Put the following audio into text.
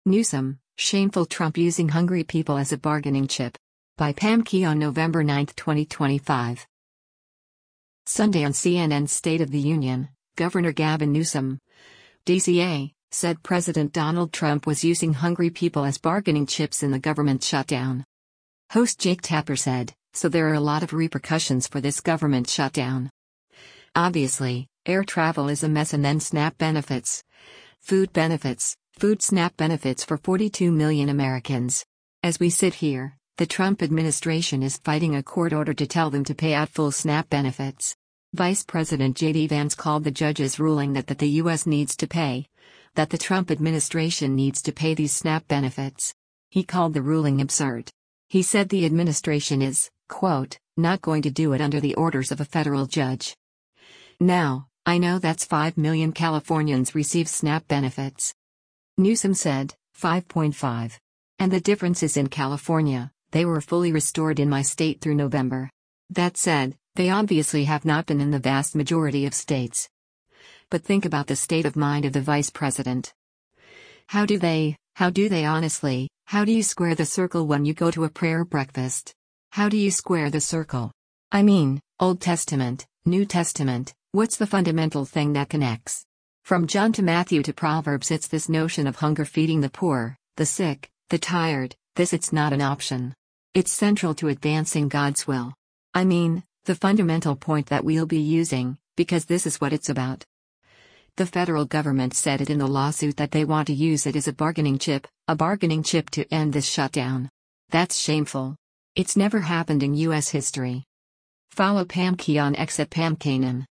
Newsom, shameful Trump using hungry people as a bargaining chip. By Pam Key on November 9, 2025. Sunday on CNN's State of the Union, Governor Gavin Newsom, DCA, said President Donald Trump was using hungry people as bargaining chips in the government shutdown. Host Jake Tapper said, "So there are a lot of repercussions for this government shutdown. Obviously, air travel is a mess, and then SNAP benefits. Food SNAP benefits for 42 million Americans. As we sit here, the Trump administration is fighting a court order to tell them to pay out full SNAP benefits." Vice President J.D. Vance called the judge's ruling that the U.S. needs to pay, that the Trump administration needs to pay these SNAP benefits. He called the ruling absurd. He said the administration is, quote, "not going to do it under the orders of a federal judge." Now, I know that's 5 million Californians receive SNAP benefits. Newsom said, 5.5. And the difference is in California, they were fully restored in my state through November. That said, they obviously have not been in the vast majority of states. But think about the state of mind of the vice president. How do they honestly, how do you square the circle when you go to a prayer breakfast? How do you square the circle? I mean, Old Testament, New Testament, what's the fundamental thing that connects? From John to Matthew to Proverbs, it's this notion of hunger, feeding the poor, the sick, the tired. It's not an option. It's central to advancing God's will. I mean, the fundamental point that we'll be using, because this is what it's about. The federal government said it in the lawsuit that they want to use it as a bargaining chip to end this shutdown. That's shameful. It's never happened in U.S. history. Follow Pam Key on X at Pam Kanan.